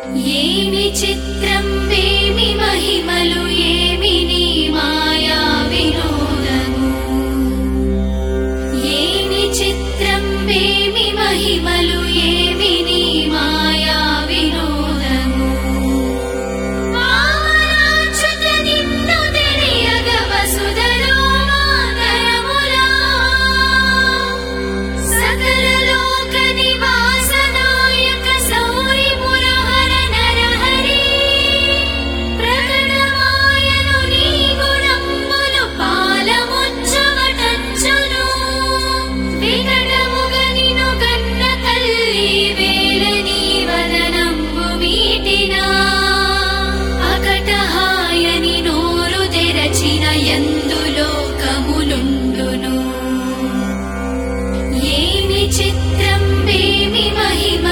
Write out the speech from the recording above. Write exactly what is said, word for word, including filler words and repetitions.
ఏమి చిత్రం వేమి మహిమలు ఏమి నీ మాయా వినోదము ఏమి చిత్రం వేమి మహిమలు ఏమి నీ మాయా వినోదము వామనాచ్యుత నిన్ను తెలియగ వసుధలో మాతరములా సకల లోక నివాసనాయక సౌరి మురహర నరహరి ప్రకటమాయను నీ గుణంబులు పాలముచ్చవటంచును వికటముగ నిను గన్న తల్లి వేల నీ వదనంబు మీటినా అకటహాయని నోరు తెరచిన యందు లోకములుండును ఏమి చిత్రం వేమి మహిమ